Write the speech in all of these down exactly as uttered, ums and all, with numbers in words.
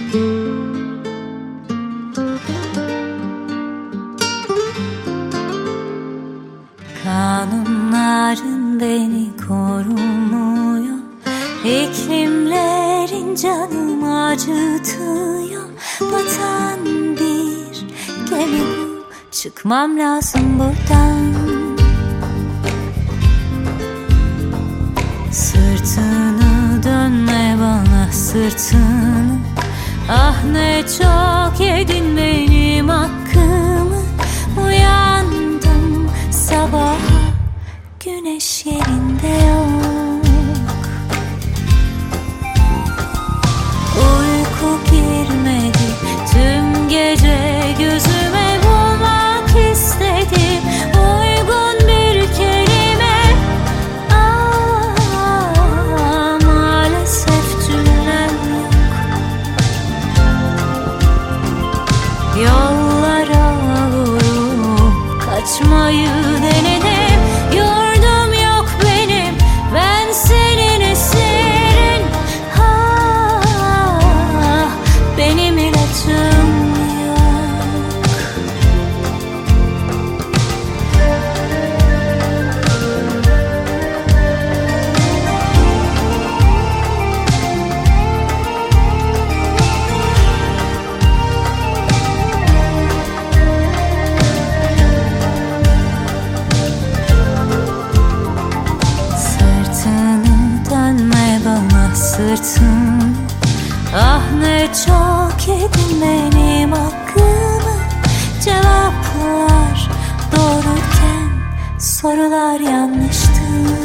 Kanunların beni korumuyor, iklimlerin canımı acıtıyor. Batan bir gemi bu, çıkmam lazım buradan. Sırtını dönme bana, sırtını. Ah ne çok yedin benim hakkımı. Uyandım sabaha, güneş yerinde yok. Uyku girmedi tüm gece gözüme, bulmak istedim uygun bir kelime. Ah, maalesef cümlem yok. Yollara vurup kaçmayı denedim, yurdum yok benim, ben senin esirin. Ah, benim ilacım yok. Sırtını dönme bana, sırtını. Ah ne çok yedin benim hakkımı. Cevaplar doğruyken sorular yanlıştı.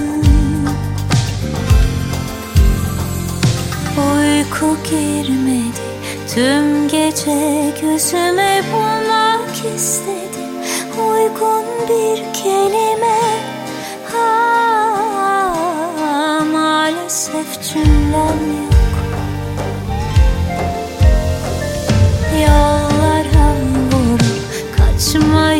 Uyku girmedi tüm gece gözüme, bulmak istedim uygun bir kelime. Ah, maalesef cümlem yok. Yollara vurup kaçmayı